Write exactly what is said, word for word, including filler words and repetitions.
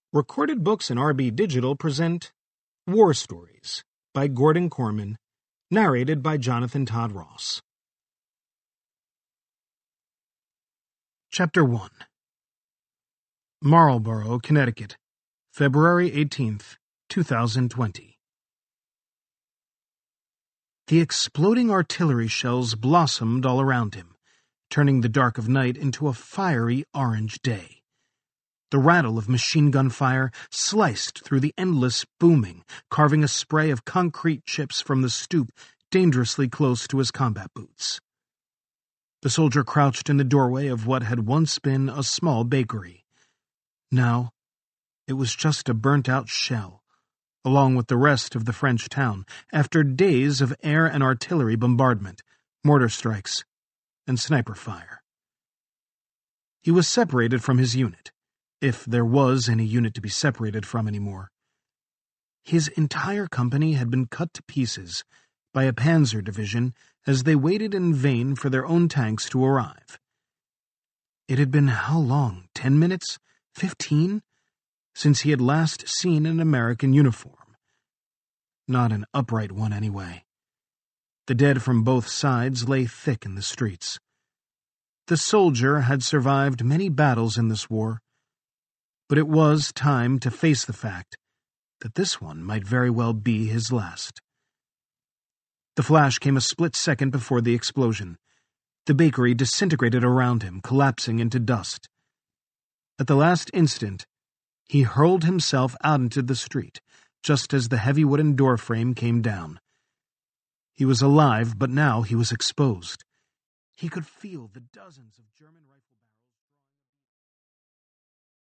Recorded Books and R B Digital present War Stories by Gordon Korman, narrated by Jonathan Todd Ross. Chapter one. Marlborough, Connecticut, February eighteenth, two thousand twenty. The exploding artillery shells blossomed all around him, turning the dark of night into a fiery orange day. The rattle of machine gun fire sliced through the endless booming, carving a spray of concrete chips from the stoop dangerously close to his combat boots. The soldier crouched in the doorway of what had once been a small bakery. Now, it was just a burnt-out shell, along with the rest of the French town, after days of air and artillery bombardment, mortar strikes, and sniper fire. He was separated from his unit, if there was any unit to be separated from anymore. His entire company had been cut to pieces by a panzer division as they waited in vain for their own tanks to arrive. It had been how long? Ten minutes? Fifteen? Since he had last seen an American uniform. Not an upright one, anyway. The dead from both sides lay thick in the streets. The soldier had survived many battles in this war, but it was time to face the fact that this one might very well be his last. The flash came a split second before the explosion. The bakery disintegrated around him, collapsing into dust. At the last instant, he hurled himself out into the street, just as the heavy wooden doorframe came down. He was alive, but now he was exposed. He could feel the dozens of German rifles.